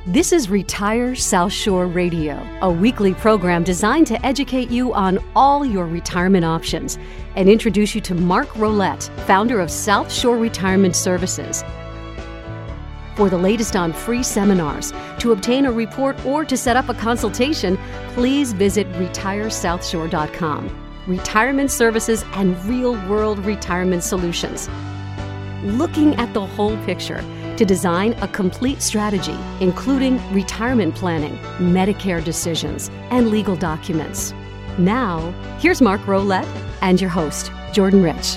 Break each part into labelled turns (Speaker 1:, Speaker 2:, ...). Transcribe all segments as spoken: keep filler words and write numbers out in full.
Speaker 1: This is Retire South Shore Radio, a weekly program designed to educate you on all your retirement options and introduce you to Mark Rolette, founder of South Shore Retirement Services. For the latest on free seminars, to obtain a report, or to set up a consultation, please visit retire south shore dot com. Retirement services and real-world retirement solutions. Looking at the whole picture to design a complete strategy, including retirement planning, Medicare decisions, and legal documents. Now, here's Mark Rolette and your host, Jordan Rich.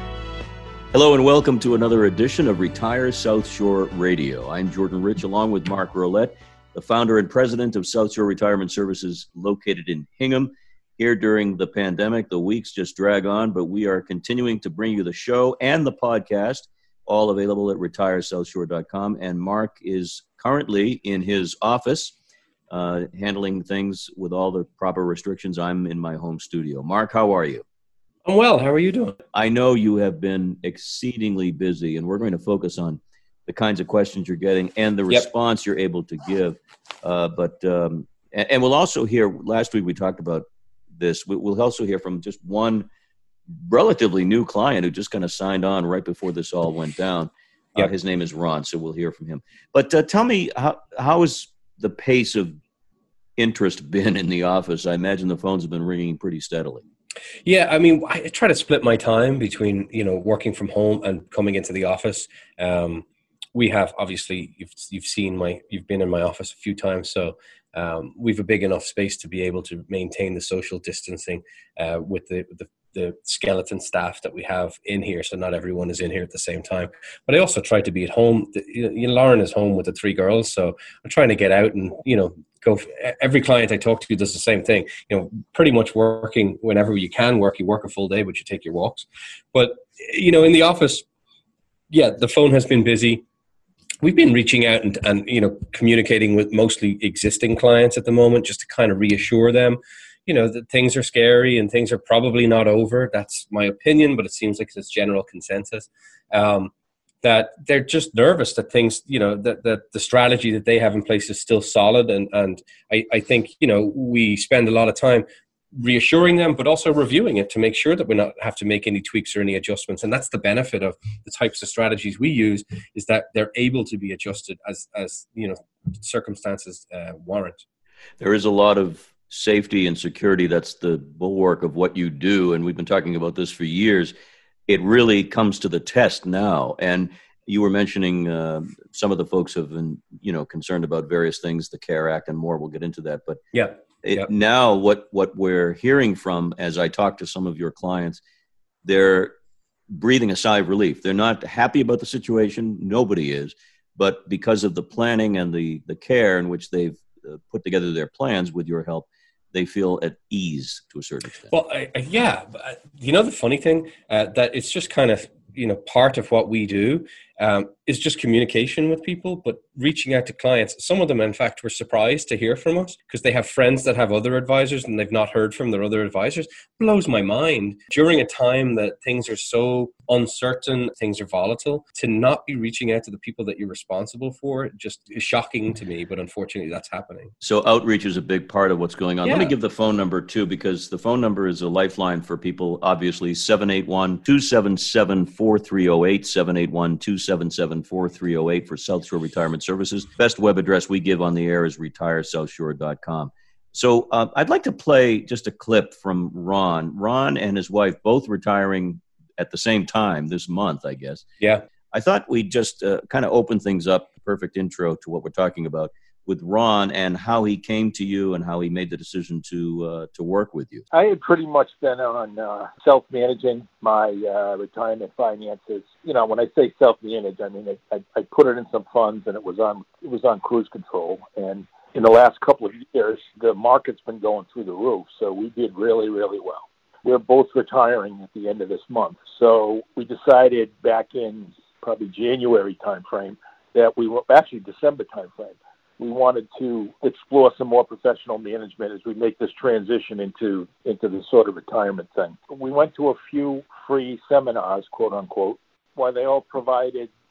Speaker 2: Hello and welcome to another edition of Retire South Shore Radio. I'm Jordan Rich, along with Mark Rolette, the founder and president of South Shore Retirement Services located in Hingham. Here during the pandemic, the weeks just drag on, but we are continuing to bring you the show and the podcast, all available at retire south shore dot com. And Mark is currently in his office, uh, handling things with all the proper restrictions. I'm in my home studio. Mark, how are you?
Speaker 3: I'm well. How are you doing?
Speaker 2: I know you have been exceedingly busy, and we're going to focus on the kinds of questions you're getting and the
Speaker 3: Yep.
Speaker 2: response you're able to give. Uh, but um, and, and we'll also hear, last week we talked about this, we, we'll also hear from just one relatively new client who just kind of signed on right before this all went down.
Speaker 3: Yep.
Speaker 2: Uh, his name is Ron, so we'll hear from him. But uh, tell me, how how has the pace of interest been in the office? I imagine the phones have been ringing pretty steadily.
Speaker 3: Yeah, I mean, I try to split my time between, you know, working from home and coming into the office. Um, we have, obviously, you've you've seen my, you've been in my office a few times, so um, we've a big enough space to be able to maintain the social distancing uh, with the, the the skeleton staff that we have in here, so not everyone is in here at the same time. But I also try to be at home. You know, Lauren is home with the three girls, so I'm trying to get out and, you know, go. Every client I talk to does the same thing. You know, pretty much working whenever you can work. You work a full day, but you take your walks. But, you know, in the office, yeah, the phone has been busy. We've been reaching out and, and, you know, communicating with mostly existing clients at the moment, just to kind of reassure them, you know, that things are scary and things are probably not over. That's my opinion, but it seems like it's general consensus. Um, that they're just nervous that things, you know, that, that the strategy that they have in place is still solid. And, and I, I think, you know, we spend a lot of time reassuring them, but also reviewing it to make sure that we not have to make any tweaks or any adjustments. And that's the benefit of the types of strategies we use, is that they're able to be adjusted as, as you know, circumstances uh, warrant.
Speaker 2: There is a lot of safety and security. That's the bulwark of what you do. And we've been talking about this for years. It really comes to the test now. And you were mentioning uh, some of the folks have been, you know, concerned about various things, the CARE Act and more. We'll get into that. But
Speaker 3: yeah,
Speaker 2: it,
Speaker 3: yep.
Speaker 2: now what, what we're hearing from, as I talk to some of your clients, they're breathing a sigh of relief. They're not happy about the situation. Nobody is. But because of the planning and the, the care in which they've uh, put together their plans with your help, they feel at ease to a certain extent.
Speaker 3: Well, I, I, yeah, you know, the funny thing, uh, that it's just kind of, you know, part of what we do um, is just communication with people, but reaching out to clients. Some of them, in fact, were surprised to hear from us because they have friends that have other advisors and they've not heard from their other advisors. Blows my mind. During a time that things are so uncertain, things are volatile, to not be reaching out to the people that you're responsible for just is shocking to me, but unfortunately that's happening.
Speaker 2: So outreach is a big part of what's going on.
Speaker 3: Yeah.
Speaker 2: Let me give the phone number too, because the phone number is a lifeline for people, obviously. seven eight one, two seven seven, four three zero eight, seven eight one, two seven seven, four three zero eight for South Shore Retirement Services. Best web address we give on the air is retire south shore dot com. So uh, I'd like to play just a clip from Ron. Ron and his wife both retiring at the same time this month, I guess.
Speaker 3: Yeah.
Speaker 2: I thought we'd just uh, kind of open things up, perfect intro to what we're talking about, with Ron and how he came to you and how he made the decision to uh, to work with you.
Speaker 4: I had pretty much been on uh, self-managing my uh, retirement finances. You know, when I say self-manage, I mean I, I, I put it in some funds and it was on it was on cruise control. And in the last couple of years, the market's been going through the roof, so we did really, really well. We're both retiring at the end of this month, so we decided back in probably January timeframe that we were actually December timeframe. We wanted to explore some more professional management as we make this transition into into the sort of retirement thing. We went to a few free seminars, quote unquote, where they all provided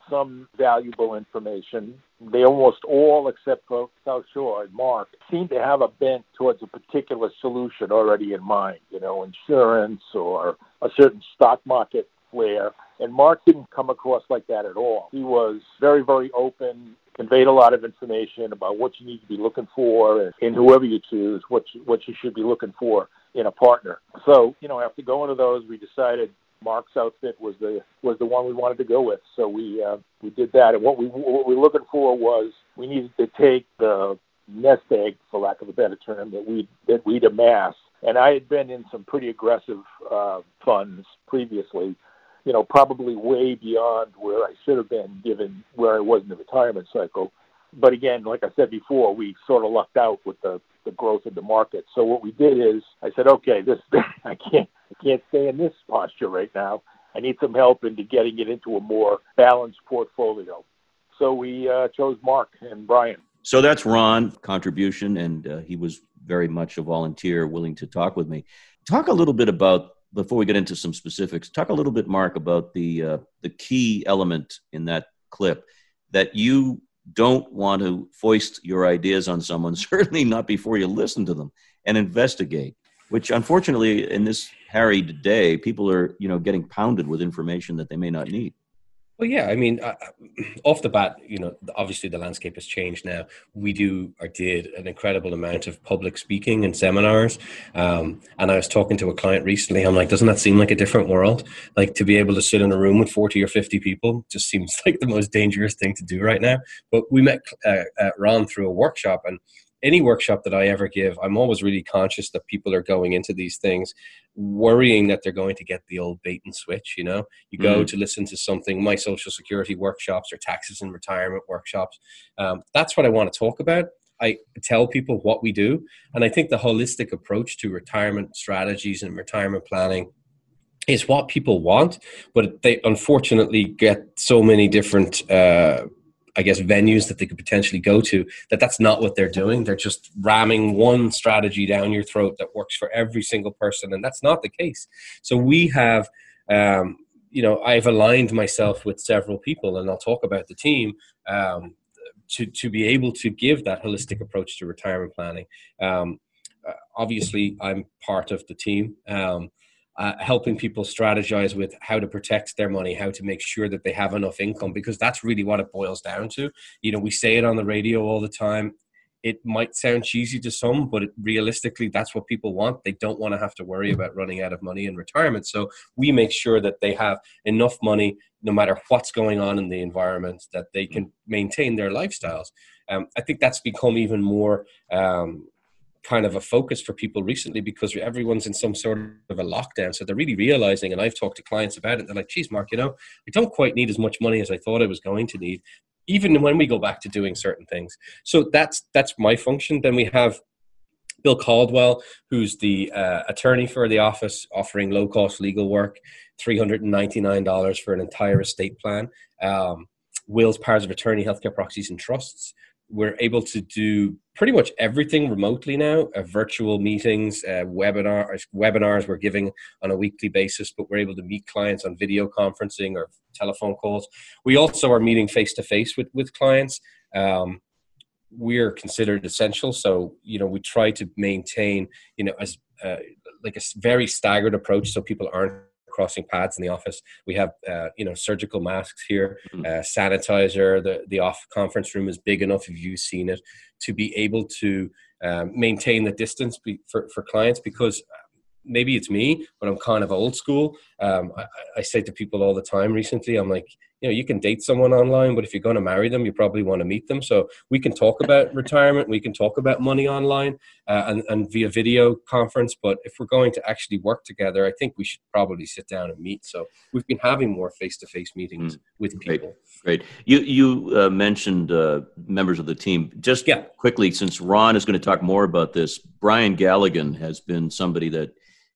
Speaker 4: some valuable information. They almost all, except for South Shore and Mark, seem to have a bent towards a particular solution already in mind, you know, insurance or a certain stock market flair. And Mark didn't come across like that at all. He was very, very open, conveyed a lot of information about what you need to be looking for, and, and whoever you choose, what you, what you should be looking for in a partner. So, you know, after going to those, we decided Mark's outfit was the was the one we wanted to go with. So we uh, we did that. And what we what we were looking for was we needed to take the nest egg, for lack of a better term, that we that we'd amassed. And I had been in some pretty aggressive uh, funds previously, you know, probably way beyond where I should have been given where I was in the retirement cycle. But again, like I said before, we sort of lucked out with the, the growth of the market. So what we did is I said, okay, this I can't I can't stay in this posture right now. I need some help into getting it into a more balanced portfolio. So we uh, chose Mark and Brian.
Speaker 2: So that's Ron's contribution, and uh, he was very much a volunteer, willing to talk with me. Talk a little bit about, before we get into some specifics, talk a little bit, Mark, about the uh, the key element in that clip, that you don't want to foist your ideas on someone, certainly not before you listen to them and investigate, which unfortunately in this harried day, people are, you know, getting pounded with information that they may not need.
Speaker 3: Well, yeah, I mean, uh, off the bat, you know, obviously the landscape has changed now. We do or did an incredible amount of public speaking and seminars. Um, and I was talking to a client recently. I'm like, doesn't that seem like a different world? Like, to be able to sit in a room with forty or fifty people just seems like the most dangerous thing to do right now. But we met uh, uh, Ron through a workshop, and any workshop that I ever give, I'm always really conscious that people are going into these things worrying that they're going to get the old bait and switch. You know, you go mm-hmm. to listen to something, my social security workshops or taxes and retirement workshops. Um, that's what I want to talk about. I tell people what we do. And I think the holistic approach to retirement strategies and retirement planning is what people want, but they unfortunately get so many different uh I guess, venues that they could potentially go to, that that's not what they're doing. They're just ramming one strategy down your throat that works for every single person. And that's not the case. So we have, um, you know, I've aligned myself with several people, and I'll talk about the team, um, to, to be able to give that holistic approach to retirement planning. Um, uh, obviously, I'm part of the team. Um, Uh, helping people strategize with how to protect their money, how to make sure that they have enough income, because that's really what it boils down to. You know, we say it on the radio all the time. It might sound cheesy to some, but it, realistically, that's what people want. They don't want to have to worry about running out of money in retirement. So we make sure that they have enough money, no matter what's going on in the environment, that they can maintain their lifestyles. Um, I think that's become even more um, kind of a focus for people recently, because everyone's in some sort of a lockdown. So they're really realizing, and I've talked to clients about it, they're like, geez, Mark, you know, I don't quite need as much money as I thought I was going to need, even when we go back to doing certain things. So that's that's my function. Then we have Bill Caldwell, who's the uh, attorney for the office, offering low-cost legal work, three hundred ninety-nine dollars for an entire estate plan. Um, Will's powers of attorney, healthcare proxies and trusts. We're able to do pretty much everything remotely now, uh, virtual meetings, uh, webinars, webinars we're giving on a weekly basis, but we're able to meet clients on video conferencing or telephone calls. We also are meeting face-to-face with, with clients. Um, we're considered essential. So, you know, we try to maintain, you know, as uh, like a very staggered approach, so people aren't crossing paths in the office. We have, uh, you know, surgical masks here, uh, sanitizer. The the off conference room is big enough, if you've seen it, to be able to um, maintain the distance be, for, for clients, because maybe it's me, but I'm kind of old school. Um, I, I say to people all the time recently, I'm like, you know, you can date someone online, but if you're going to marry them, you probably want to meet them. So we can talk about retirement, we can talk about money online uh, and, and via video conference. But if we're going to actually work together, I think we should probably sit down and meet. So we've been having more face-to-face meetings mm, with people.
Speaker 2: Great. great. You you uh, mentioned uh, members of the team. Just yeah. quickly, since Ron is going to talk more about this, Brian Galligan has been somebody that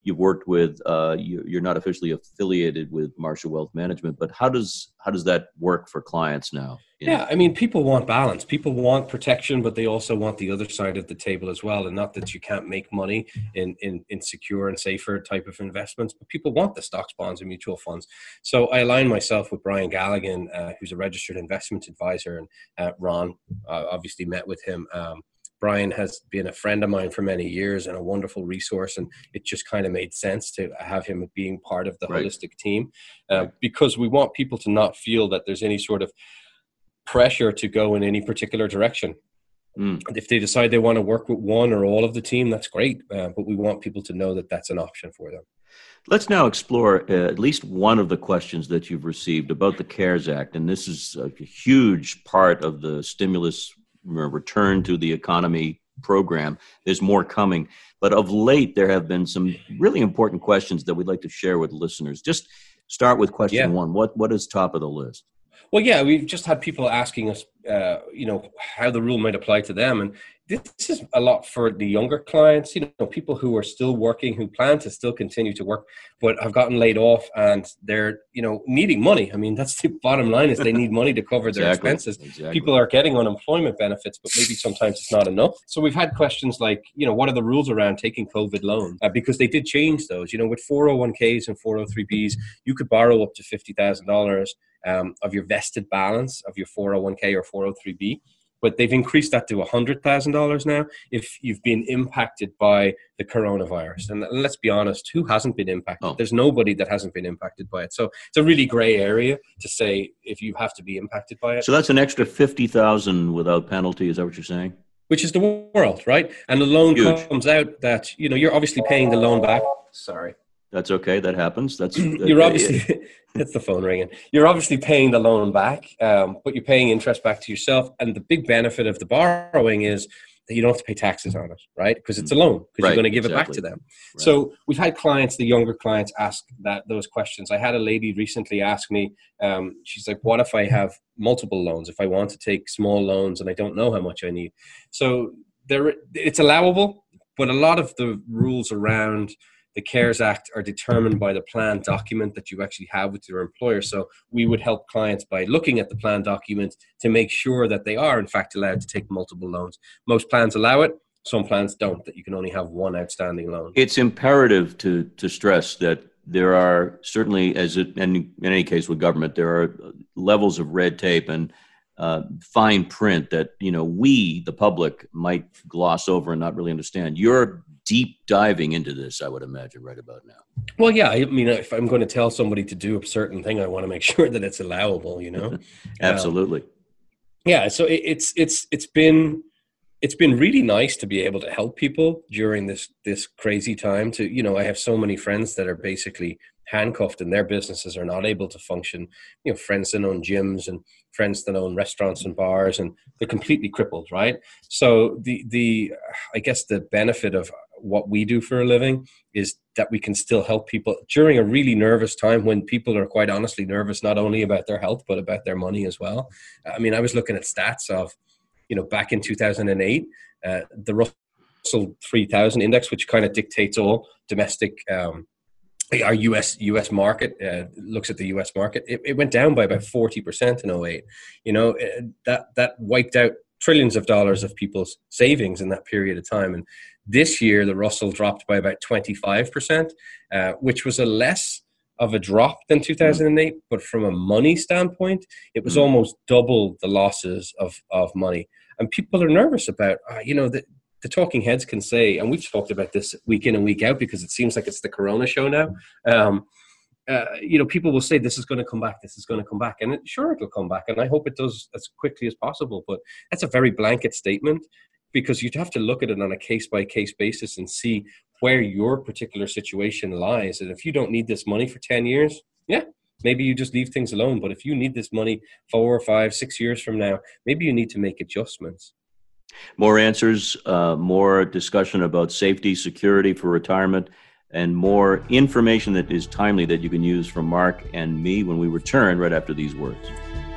Speaker 2: you've worked with, uh, you, you're not officially affiliated with Marshall Wealth Management, but how does how does that work for clients now?
Speaker 3: Yeah, I mean, people want balance. People want protection, but they also want the other side of the table as well. And not that you can't make money in, in, in secure and safer type of investments, but people want the stocks, bonds, and mutual funds. So I align myself with Brian Galligan, uh, who's a registered investment advisor, and uh, Ron uh, obviously met with him. Um, Brian has been a friend of mine for many years and a wonderful resource, and it just kind of made sense to have him being part of the
Speaker 2: right.
Speaker 3: holistic team uh, because we want people to not feel that there's any sort of pressure to go in any particular direction. Mm. If they decide they want to work with one or all of the team, that's great, uh, but we want people to know that that's an option for them.
Speaker 2: Let's now explore uh, at least one of the questions that you've received about the CARES Act, and this is a huge part of the stimulus return to the economy program. There's more coming, but of late there have been some really important questions that we'd like to share with listeners. Just start with question yeah. one. What what is top of the list?
Speaker 3: Well, yeah, we've just had people asking us, uh, you know, how the rule might apply to them. And this is a lot for the younger clients, you know, people who are still working, who plan to still continue to work, but have gotten laid off and they're, you know, needing money. I mean, that's the bottom line is they need money to cover their
Speaker 2: exactly.
Speaker 3: expenses.
Speaker 2: Exactly.
Speaker 3: People are getting unemployment benefits, but maybe sometimes it's not enough. So we've had questions like, you know, what are the rules around taking COVID loans? Uh, because they did change those, you know, with four oh one k's and four oh three b's, you could borrow up to fifty thousand dollars um, of your vested balance of your four oh one k or four oh three b. But they've increased that to one hundred thousand dollars now if you've been impacted by the coronavirus. And let's be honest, who hasn't been impacted? Oh. There's nobody that hasn't been impacted by it. So it's a really gray area to say if you have to be impacted by it.
Speaker 2: So that's an extra fifty thousand dollars without penalty. Is that what you're saying?
Speaker 3: Which is the world, right? And the loan
Speaker 2: Huge.
Speaker 3: comes out that, you know, you're obviously paying the loan back. Sorry.
Speaker 2: That's okay. That happens. That's
Speaker 3: you're obviously it's the phone ringing. You're obviously paying the loan back, um, but you're paying interest back to yourself. And the big benefit of the borrowing is that you don't have to pay taxes on it, right? Because it's a loan, because right, you're going to give exactly. it back to them. Right. So we've had clients, the younger clients, ask that those questions. I had a lady recently ask me. Um, she's like, "What if I have multiple loans? If I want to take small loans and I don't know how much I need?" So there, it's allowable, but a lot of the rules around the CARES Act are determined by the plan document that you actually have with your employer. So we would help clients by looking at the plan document to make sure that they are in fact allowed to take multiple loans. Most plans allow it. Some plans don't, that you can only have one outstanding loan.
Speaker 2: It's imperative to to stress that there are certainly, as it, and in any case with government, there are levels of red tape and uh, fine print that, you know, we, the public, might gloss over and not really understand. You're deep diving into this, I would imagine, right about now.
Speaker 3: Well, yeah. I mean, if I'm going to tell somebody to do a certain thing, I want to make sure that it's allowable, you know?
Speaker 2: Absolutely.
Speaker 3: Um, yeah. So it, it's, it's, it's been, it's been really nice to be able to help people during this, this crazy time to, you know, I have so many friends that are basically handcuffed and their businesses are not able to function. You know, friends that own gyms and friends that own restaurants and bars, and they're completely crippled, right? So the, the, I guess the benefit of what we do for a living is that we can still help people during a really nervous time when people are quite honestly nervous, not only about their health, but about their money as well. I mean, I was looking at stats of, you know, back in two thousand eight, uh, the Russell three thousand index, which kind of dictates all domestic, um, our U S U S market, uh, looks at the U S market, it, it went down by about forty percent in oh eight. You know, it, that, that wiped out trillions of dollars of people's savings in that period of time. And this year, the Russell dropped by about twenty-five percent, uh, which was a less of a drop than two thousand eight. But from a money standpoint, it was almost double the losses of, of money. And people are nervous about, uh, you know, the, the talking heads can say, and we've talked about this week in and week out because it seems like it's the Corona show now. Um, uh, you know, people will say this is going to come back, this is going to come back. And it, sure, it'll come back. And I hope it does as quickly as possible. But that's a very blanket statement, because you'd have to look at it on a case-by-case basis and see where your particular situation lies. And if you don't need this money for ten years, yeah, maybe you just leave things alone. But if you need this money four or five, six years from now, maybe you need to make adjustments.
Speaker 2: More answers, uh, more discussion about safety, security for retirement, and more information that is timely that you can use from Mark and me when we return right after these words.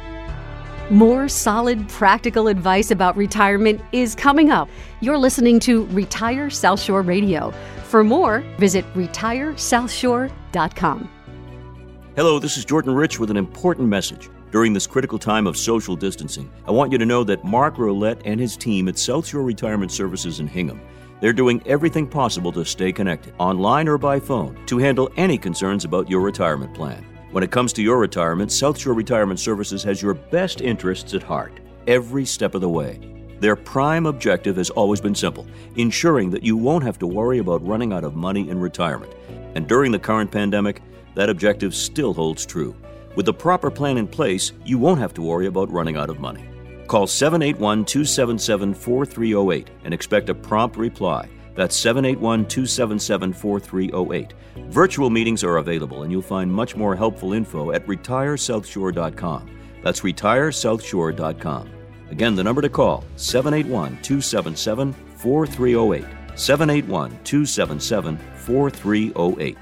Speaker 1: More solid, practical advice about retirement is coming up. You're listening to Retire South Shore Radio. For more, visit retire south shore dot com.
Speaker 2: Hello, this is Jordan Rich with an important message. During this critical time of social distancing, I want you to know that Mark Rolette and his team at South Shore Retirement Services in Hingham, they're doing everything possible to stay connected, online or by phone, to handle any concerns about your retirement plan. When it comes to your retirement, South Shore Retirement Services has your best interests at heart, every step of the way. Their prime objective has always been simple, ensuring that you won't have to worry about running out of money in retirement. And during the current pandemic, that objective still holds true. With the proper plan in place, you won't have to worry about running out of money. Call seven eight one, two seven seven, four three zero eight and expect a prompt reply. That's seven eight one, two seven seven, four three zero eight. Virtual meetings are available, and you'll find much more helpful info at retire south shore dot com. That's retire south shore dot com. Again, the number to call, seven eight one, two seven seven, four three zero eight. seven eight one, two seven seven, four three zero eight.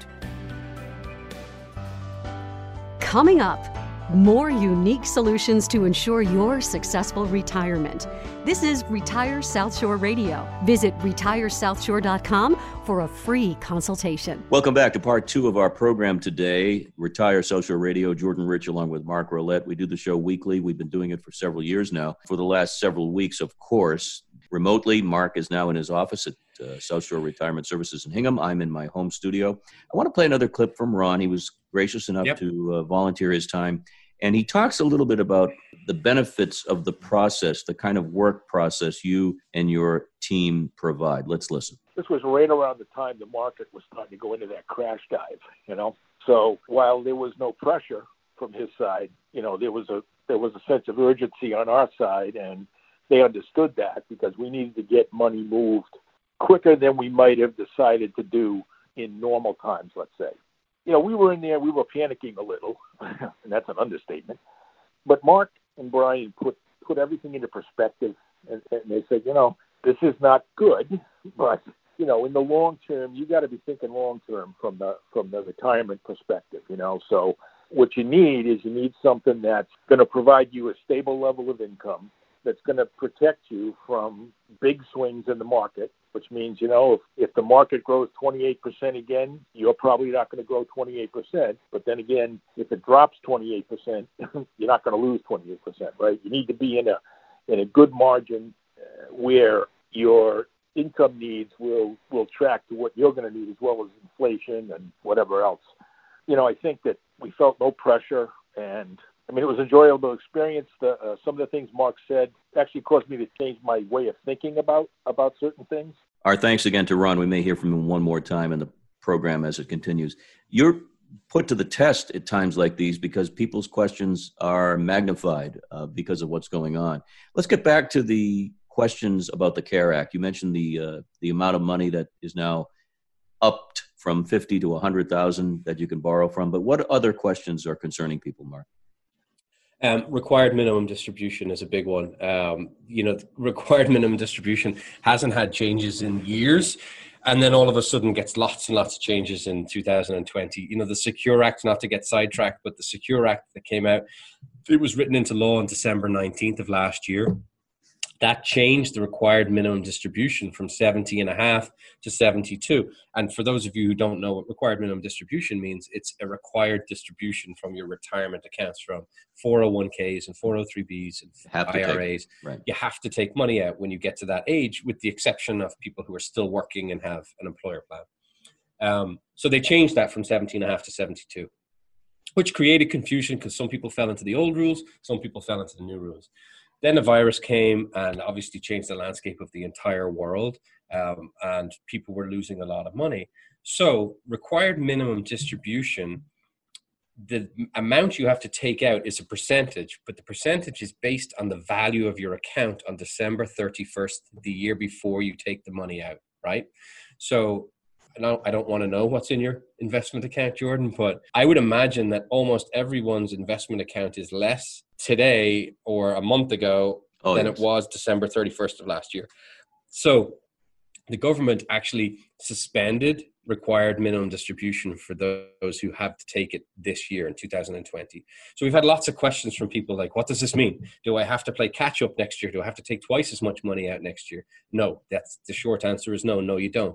Speaker 1: Coming up, more unique solutions to ensure your successful retirement. This is Retire South Shore Radio. Visit retire south shore dot com for a free consultation.
Speaker 2: Welcome back to part two of our program today, Retire South Shore Radio. Jordan Rich along with Mark Rolette. We do the show weekly. We've been doing it for several years now. For the last several weeks, of course, remotely. Mark is now in his office at uh, South Shore Retirement Services in Hingham. I'm in my home studio. I want to play another clip from Ron. He was gracious enough yep. to uh, volunteer his time. And he talks a little bit about the benefits of the process, the kind of work process you and your team provide. Let's listen.
Speaker 4: This was right around the time the market was starting to go into that crash dive, you know. So while there was no pressure from his side, you know, there was a there was a sense of urgency on our side, and they understood that because we needed to get money moved quicker than we might have decided to do in normal times, let's say. You know, we were in there, we were panicking a little, and that's an understatement. But Mark and Brian put, put everything into perspective, and, and they said, you know, this is not good, but, you know, in the long term, you got to be thinking long term from the from the retirement perspective, you know. So what you need is you need something that's going to provide you a stable level of income, that's going to protect you from big swings in the market, which means, you know, if, if the market grows twenty-eight percent again, you're probably not going to grow twenty-eight percent. But then again, if it drops twenty-eight percent, you're not going to lose twenty-eight percent, right? You need to be in a in a good margin uh, where your income needs will, will track to what you're going to need as well as inflation and whatever else. You know, I think that we felt no pressure, and I mean, it was an enjoyable experience. The, uh, some of the things Mark said actually caused me to change my way of thinking about, about certain things.
Speaker 2: Our thanks again to Ron. We may hear from him one more time in the program as it continues. You're put to the test at times like these because people's questions are magnified uh, because of what's going on. Let's get back to the questions about the CARE Act. You mentioned the uh, the amount of money that is now upped from fifty to one hundred thousand that you can borrow from. But what other questions are concerning people, Mark?
Speaker 3: Um, required minimum distribution is a big one. Um, you know, required minimum distribution hasn't had changes in years, and then all of a sudden gets lots and lots of changes in two thousand twenty. You know, the Secure Act, not to get sidetracked, but the Secure Act that came out, it was written into law on December nineteenth of last year. That changed the required minimum distribution from seventy and a half to seventy-two. And for those of you who don't know what required minimum distribution means, it's a required distribution from your retirement accounts, from four oh one k's and four oh three b's and I R As.
Speaker 2: Take, right.
Speaker 3: You have to take money out when you get to that age, with the exception of people who are still working and have an employer plan. Um, so they changed that from seventy and a half to seventy-two, which created confusion because some people fell into the old rules, some people fell into the new rules. Then the virus came and obviously changed the landscape of the entire world, um, and people were losing a lot of money. So required minimum distribution, the amount you have to take out is a percentage, but the percentage is based on the value of your account on December thirty-first, the year before you take the money out, right? So Now, I don't want to know what's in your investment account, Jordan, but I would imagine that almost everyone's investment account is less today or a month ago oh, than yes. it was December thirty-first of last year. So the government actually suspended required minimum distribution for those who have to take it this year in two thousand twenty. So we've had lots of questions from people like, what does this mean? Do I have to play catch up next year? Do I have to take twice as much money out next year? No, that's the short answer is no, no, you don't.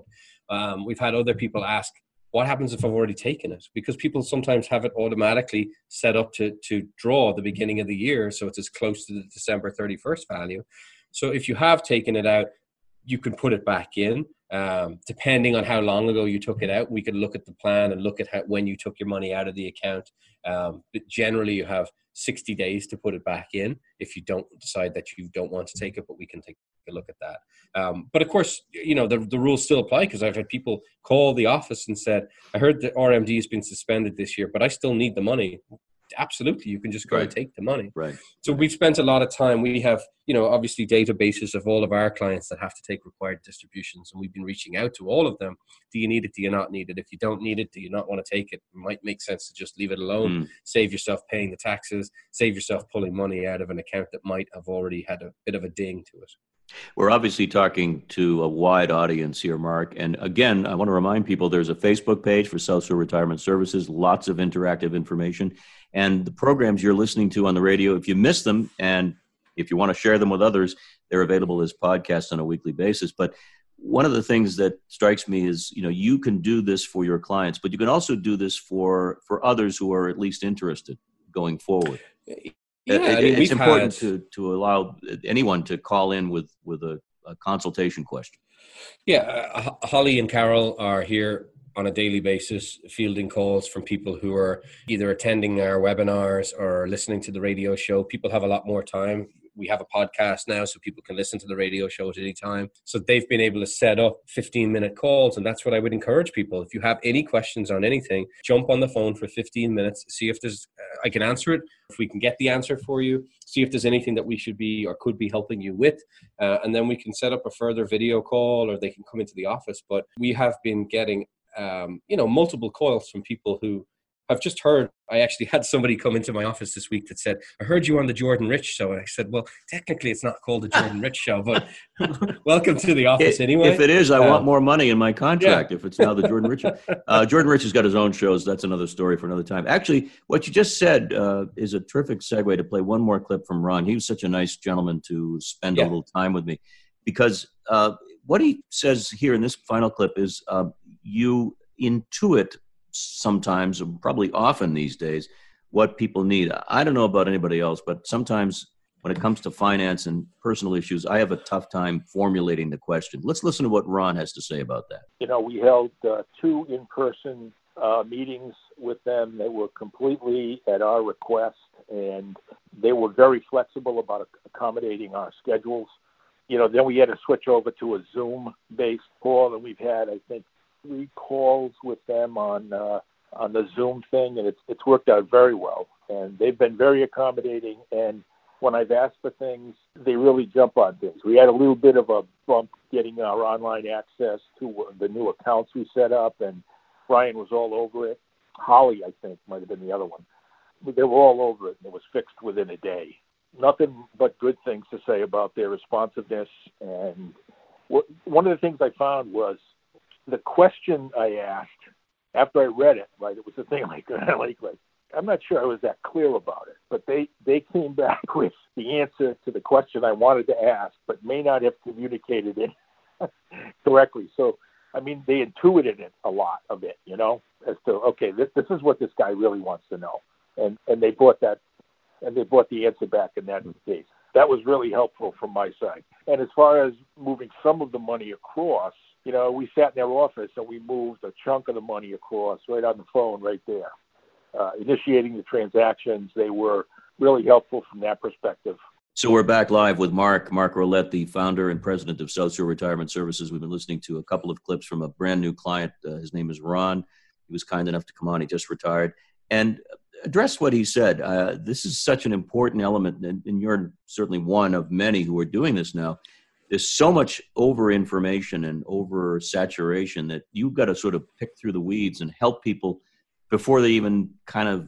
Speaker 3: Um, we've had other people ask, what happens if I've already taken it? Because people sometimes have it automatically set up to, to draw the beginning of the year, so it's as close to the December thirty-first value. So if you have taken it out, you can put it back in. Um, depending on how long ago you took it out, we could look at the plan and look at how, when you took your money out of the account. Um, but generally, you have sixty days to put it back in if you don't decide that you don't want to take it, but we can take a look at that. Um, but of course, you know, the, the rules still apply, because I've had people call the office and said, I heard that R M D has been suspended this year, but I still need the money. Absolutely, you can just go
Speaker 2: right.
Speaker 3: and take the money.
Speaker 2: Right.
Speaker 3: So we've spent a lot of time. We have, you know, obviously databases of all of our clients that have to take required distributions, and we've been reaching out to all of them. Do you need it? Do you not need it? If you don't need it, do you not want to take it? It might make sense to just leave it alone, mm. save yourself paying the taxes, save yourself pulling money out of an account that might have already had a bit of a ding to it.
Speaker 2: We're obviously talking to a wide audience here, Mark. And again, I want to remind people there's a Facebook page for South Shore Retirement Services, lots of interactive information. And the programs you're listening to on the radio, if you miss them and if you want to share them with others, they're available as podcasts on a weekly basis. But one of the things that strikes me is, you know, you can do this for your clients, but you can also do this for, for others who are at least interested going forward.
Speaker 3: Yeah,
Speaker 2: it,
Speaker 3: I mean,
Speaker 2: it's important
Speaker 3: had,
Speaker 2: to, to allow anyone to call in with, with a, a consultation question.
Speaker 3: Yeah, uh, Holly and Carol are here on a daily basis, fielding calls from people who are either attending our webinars or listening to the radio show. People have a lot more time. We have a podcast now, so people can listen to the radio show at any time. So they've been able to set up fifteen minute calls. And that's what I would encourage people. If you have any questions on anything, jump on the phone for fifteen minutes, see if there's, uh, I can answer it. If we can get the answer for you, see if there's anything that we should be or could be helping you with. Uh, and then we can set up a further video call, or they can come into the office. But we have been getting, um, you know, multiple calls from people who I've just heard. I actually had somebody come into my office this week that said, I heard you on the Jordan Rich show. And I said, well, technically it's not called the Jordan Rich show, but welcome to the office
Speaker 2: it,
Speaker 3: anyway.
Speaker 2: If it is, I
Speaker 3: um,
Speaker 2: want more money in my contract
Speaker 3: yeah.
Speaker 2: if it's now the Jordan Rich show. Uh, Jordan Rich has got his own shows. That's another story for another time. Actually, what you just said uh, is a terrific segue to play one more clip from Ron. He was such a nice gentleman to spend
Speaker 3: yeah.
Speaker 2: a little time with me, because uh, what he says here in this final clip is uh, you intuit sometimes, probably often these days, what people need. I don't know about anybody else, but sometimes when it comes to finance and personal issues, I have a tough time formulating the question. Let's listen to what Ron has to say about that.
Speaker 4: You know, we held uh, two in-person uh, meetings with them. They were completely at our request, and they were very flexible about accommodating our schedules. You know, then we had to switch over to a Zoom-based call, and we've had, I think, three calls with them on uh, on the Zoom thing, and it's it's worked out very well. And they've been very accommodating. And when I've asked for things, they really jump on things. We had a little bit of a bump getting our online access to the new accounts we set up, and Brian was all over it. Holly, I think, might have been the other one. They were all over it, and it was fixed within a day. Nothing but good things to say about their responsiveness. And what, one of the things I found was the question I asked after I read it, right, it was a thing like, like, like, I'm not sure I was that clear about it, but they, they came back with the answer to the question I wanted to ask, but may not have communicated it correctly. So, I mean, they intuited it a lot of it, you know, as to, okay, this, this is what this guy really wants to know. And, and they brought that, and they brought the answer back in that case. That was really helpful from my side. And as far as moving some of the money across, you know, we sat in their office and we moved a chunk of the money across right on the phone right there. Uh, initiating the transactions, they were really helpful from that perspective.
Speaker 2: So we're back live with Mark, Mark Rolette, the founder and president of South Shore Retirement Services. We've been listening to a couple of clips from a brand new client. Uh, his name is Ron. He was kind enough to come on. He just retired. And address what he said. Uh, this is such an important element, and, and you're certainly one of many who are doing this now. There's so much over-information and over-saturation that you've got to sort of pick through the weeds and help people before they even kind of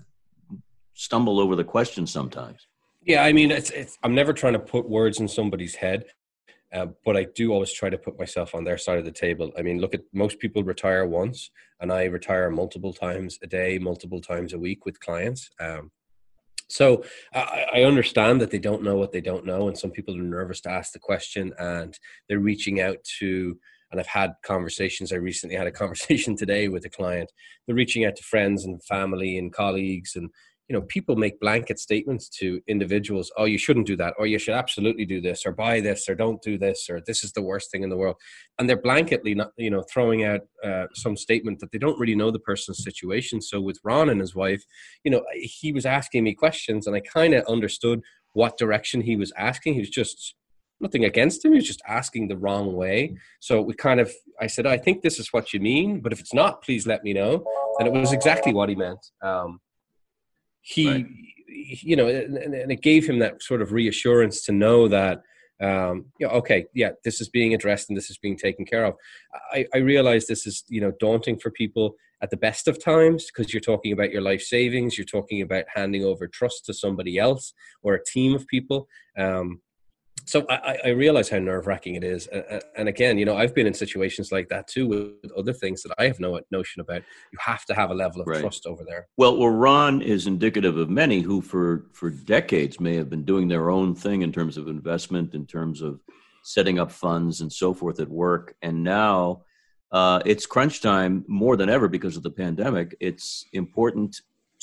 Speaker 2: stumble over the question sometimes.
Speaker 3: Yeah, I mean, it's, it's, I'm never trying to put words in somebody's head, uh, but I do always try to put myself on their side of the table. I mean, look at most people retire once, and I retire multiple times a day, multiple times a week with clients. Um, so I, I understand that they don't know what they don't know, and some people are nervous to ask the question, and they're reaching out to and I've had conversations. I recently had a conversation today with a client. They're reaching out to friends and family and colleagues, and you know, people make blanket statements to individuals. Oh, you shouldn't do that, or you should absolutely do this, or buy this, or don't do this, or this is the worst thing in the world. And they're blanketly, not, you know, throwing out uh, some statement that they don't really know the person's situation. So with Ron and his wife, you know, he was asking me questions, and I kind of understood what direction he was asking. He was just nothing against him. He was just asking the wrong way. So we kind of, I said, I think this is what you mean, but if it's not, please let me know. And it was exactly what he meant. Um, He, right. you know, and, and it gave him that sort of reassurance to know that, um, you know, okay, yeah, this is being addressed and this is being taken care of. I, I realize this is, you know, daunting for people at the best of times, because you're talking about your life savings, you're talking about handing over trust to somebody else or a team of people. Um, So I, I realize how nerve-wracking it is. And again, you know, I've been in situations like that too with other things that I have no notion about. You have to have a level of right. trust over there.
Speaker 2: Well, well, Ron is indicative of many who for, for decades may have been doing their own thing in terms of investment, in terms of setting up funds and so forth at work. And now uh, it's crunch time more than ever because of the pandemic. It's important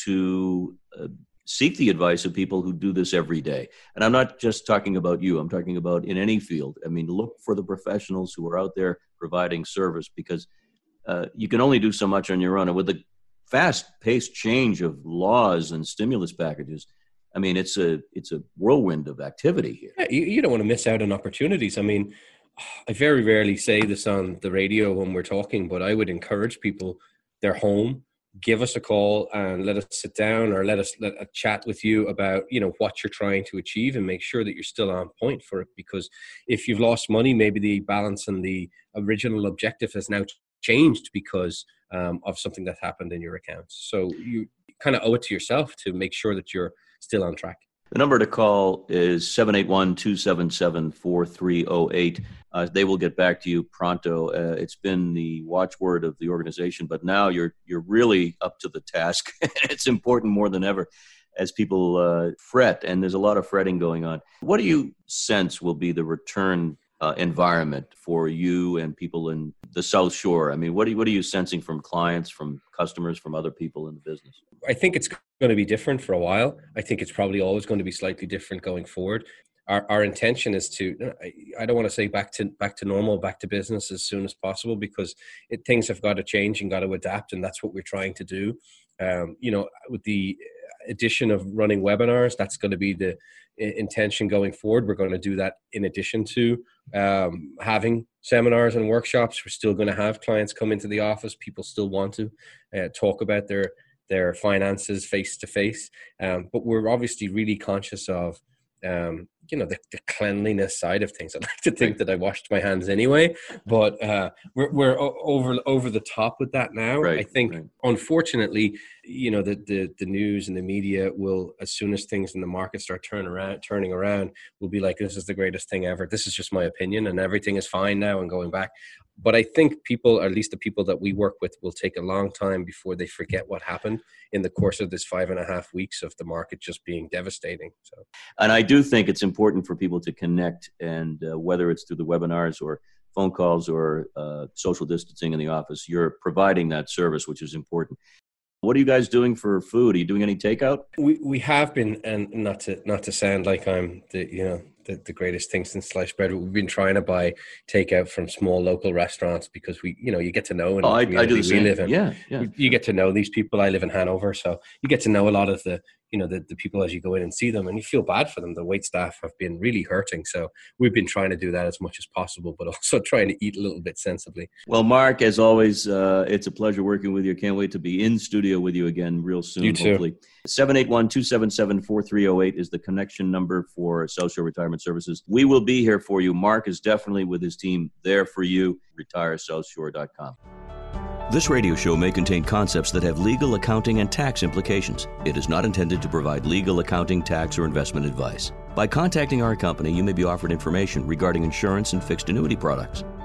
Speaker 2: to uh, seek the advice of people who do this every day. And I'm not just talking about you. I'm talking about in any field. I mean, look for the professionals who are out there providing service, because uh, you can only do so much on your own. And with the fast-paced change of laws and stimulus packages, I mean, it's a it's a whirlwind of activity here.
Speaker 3: Yeah, you, you don't want to miss out on opportunities. I mean, I very rarely say this on the radio when we're talking, but I would encourage people, they're home, give us a call and let us sit down, or let us let a chat with you about, you know, what you're trying to achieve, and make sure that you're still on point for it. Because if you've lost money, maybe the balance and the original objective has now changed because um, of something that happened in your accounts. So you kind of owe it to yourself to make sure that you're still on track.
Speaker 2: The number to call is seven eight one, two seven seven, four three zero eight. Uh, they will get back to you pronto. Uh, it's been the watchword of the organization, but now you're you're really up to the task. It's important more than ever as people uh, fret, and there's a lot of fretting going on. What do you sense will be the return uh, environment for you and people in the South Shore? I mean, what are you, what are you sensing from clients, from customers, from other people in the business?
Speaker 3: I think it's going to be different for a while. I think it's probably always going to be slightly different going forward. Our our intention is to, I, I don't want to say back to back to normal, back to business as soon as possible, because it, things have got to change and got to adapt, and that's what we're trying to do. Um, you know, with the addition of running webinars, that's going to be the intention going forward. We're going to do that in addition to um, having seminars and workshops. We're still going to have clients come into the office. People still want to uh, talk about their their finances face to face. Um, but we're obviously really conscious of, um, you know, the, the cleanliness side of things. I like to think that I washed my hands anyway, but uh, we're, we're over over the top with that now.
Speaker 2: Right,
Speaker 3: I think,
Speaker 2: right.
Speaker 3: Unfortunately, you know, the, the the news and the media will, as soon as things in the market start turning around, turning around, will be like, this is the greatest thing ever. This is just my opinion, and everything is fine now and going back. But I think people, or at least the people that we work with, will take a long time before they forget what happened in the course of this five and a half weeks of the market just being devastating. So,
Speaker 2: and I do think it's important for people to connect, and uh, whether it's through the webinars or phone calls or uh, social distancing in the office, you're providing that service, which is important. What are you guys doing for food? Are you doing any takeout?
Speaker 3: We we have been, and not to not to sound like I'm the you know the, the greatest thing since sliced bread, we've been trying to buy takeout from small local restaurants, because we you know you get to know in
Speaker 2: oh,
Speaker 3: the
Speaker 2: I,
Speaker 3: community
Speaker 2: I do the same.
Speaker 3: we live in.
Speaker 2: Yeah, yeah.
Speaker 3: You get to know these people. I live in Hanover, so you get to know a lot of the you know the, the people as you go in and see them, and you feel bad for them. The wait staff have been really hurting, so we've been trying to do that as much as possible, but also trying to eat a little bit sensibly.
Speaker 2: Well, Mark, as always, uh, it's a pleasure working with you. Can't wait to be in studio with you again real soon.
Speaker 3: You too.
Speaker 2: Hopefully. seven eight one, two seven seven, four three zero eight is the connection number for South Shore Retirement Services. We will be here for you. Mark is definitely with his team there for you. retire south shore dot com.
Speaker 5: This radio show may contain concepts that have legal, accounting, and tax implications. It is not intended to provide legal, accounting, tax, or investment advice. By contacting our company, you may be offered information regarding insurance and fixed annuity products.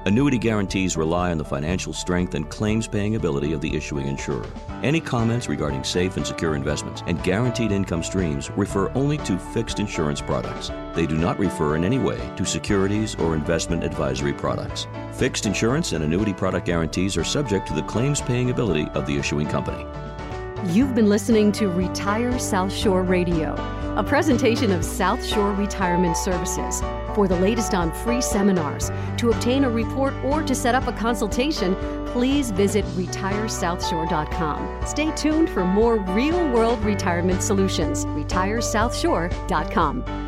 Speaker 5: Annuity guarantees rely on the financial strength and claims-paying ability of the issuing insurer. Any comments regarding safe and secure investments and guaranteed income streams refer only to fixed insurance products. They do not refer in any way to securities or investment advisory products. Fixed insurance and annuity product guarantees are subject to the claims-paying ability of the issuing company.
Speaker 1: You've been listening to Retire South Shore Radio, a presentation of South Shore Retirement Services. For the latest on free seminars, to obtain a report, or to set up a consultation, please visit retire south shore dot com. Stay tuned for more real-world retirement solutions. retire south shore dot com.